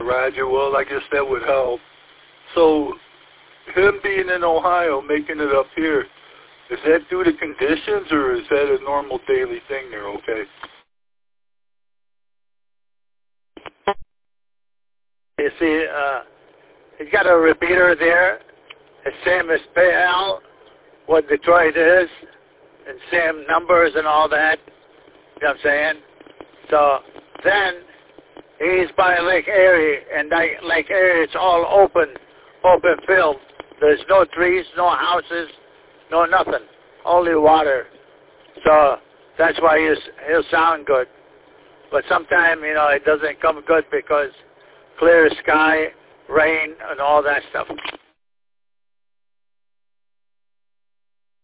Roger. Well, I guess that would help. So, him being in Ohio, making it up here, is that due to conditions, or is that a normal daily thing there, okay? You see, he's got a repeater there, the same as PL, what Detroit is, and same numbers and all that, you know what I'm saying? So then he's by Lake Erie, and Lake Erie, it's all open field. There's no trees, no houses, no nothing, only water. So that's why he'll sound good. But sometimes, you know, it doesn't come good because clear sky, rain, and all that stuff.